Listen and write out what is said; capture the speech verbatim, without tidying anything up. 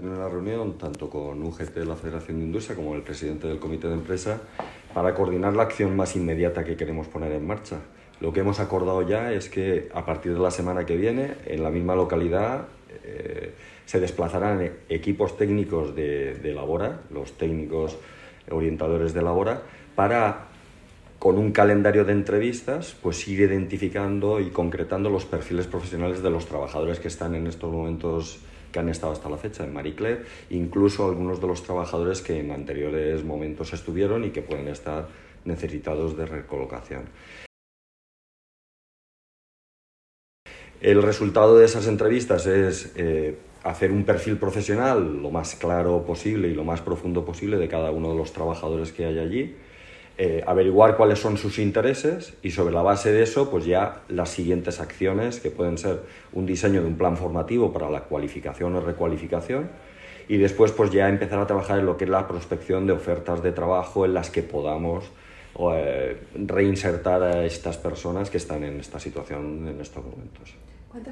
En una reunión tanto con U G T, la Federación de Industria, como el presidente del comité de empresa, para coordinar la acción más inmediata que queremos poner en marcha. Lo que hemos acordado ya es que a partir de la semana que viene, en la misma localidad, eh, se desplazarán equipos técnicos de, de Labora, los técnicos orientadores de Labora, para, con un calendario de entrevistas, pues ir identificando y concretando los perfiles profesionales de los trabajadores que están en estos momentos, que han estado hasta la fecha en Marie Claire, incluso algunos de los trabajadores que en anteriores momentos estuvieron y que pueden estar necesitados de recolocación. El resultado de esas entrevistas es eh, hacer un perfil profesional lo más claro posible y lo más profundo posible de cada uno de los trabajadores que hay allí, eh, averiguar cuáles son sus intereses y sobre la base de eso pues ya las siguientes acciones, que pueden ser un diseño de un plan formativo para la cualificación o recualificación, y después pues ya empezar a trabajar en lo que es la prospección de ofertas de trabajo en las que podamos eh, reinsertar a estas personas que están en esta situación en estos momentos.